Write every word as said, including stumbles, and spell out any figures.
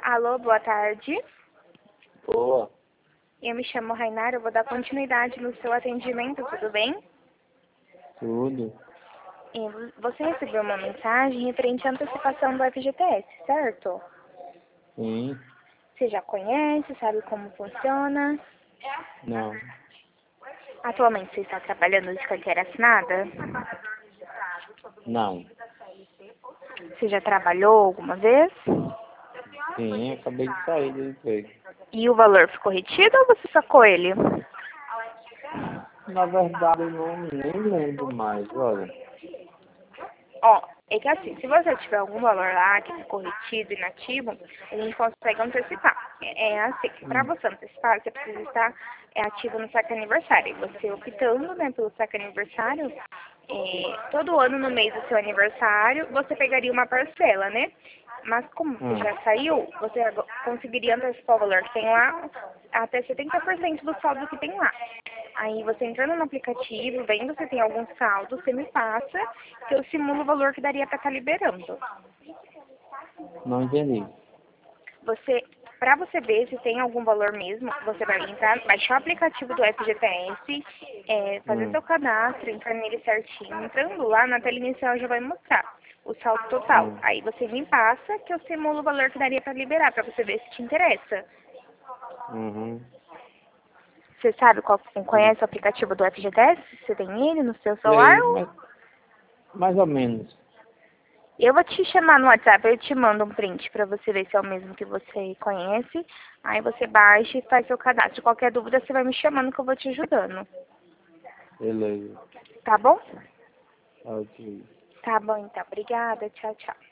Alô, boa tarde. Boa. Eu me chamo Rainara, eu vou dar continuidade no seu atendimento, tudo bem? Tudo. E você recebeu uma mensagem referente à antecipação do F G T S, certo? Sim. Você já conhece, sabe como funciona? Não. Atualmente você está trabalhando de carteira assinada? Não. Você já trabalhou alguma vez? Sim, acabei de sair do emprego. E o valor ficou retido ou você sacou ele? Na verdade, eu não nem lembro mais, olha. Ó, é que assim, se você tiver algum valor lá que ficou retido, inativo, a gente consegue antecipar. É, é assim, para Hum. você antecipar, você precisa estar é, ativo no saque aniversário. Você optando, né, pelo saque aniversário, é, todo ano no mês do seu aniversário, você pegaria uma parcela, né? Mas como você Hum. já saiu, você ago- conseguiria antecipar o valor que tem lá até setenta por cento do saldo que tem lá. Aí você entrando no aplicativo, vendo se tem algum saldo, você me passa, que eu simulo o valor que daria para estar liberando. Não entendi. Você, para você ver se tem algum valor mesmo, você vai entrar, baixar o aplicativo do F G T S, é, fazer Hum. seu cadastro, entrar nele certinho. Entrando lá, na tela inicial já vai mostrar o saldo total. Hum. Aí você me passa que eu simulo o valor que daria para liberar, para você ver se te interessa. Uhum. Você sabe qual, Hum. conhece o aplicativo do F G T S? Você tem ele no seu celular? Sei, mas mais ou menos. Eu vou te chamar no WhatsApp, eu te mando um print para você ver se é o mesmo que você conhece. Aí você baixa e faz seu cadastro. Qualquer dúvida você vai me chamando que eu vou te ajudando. Beleza. Tá bom? Ok. Tá bom então. Obrigada. Tchau, tchau.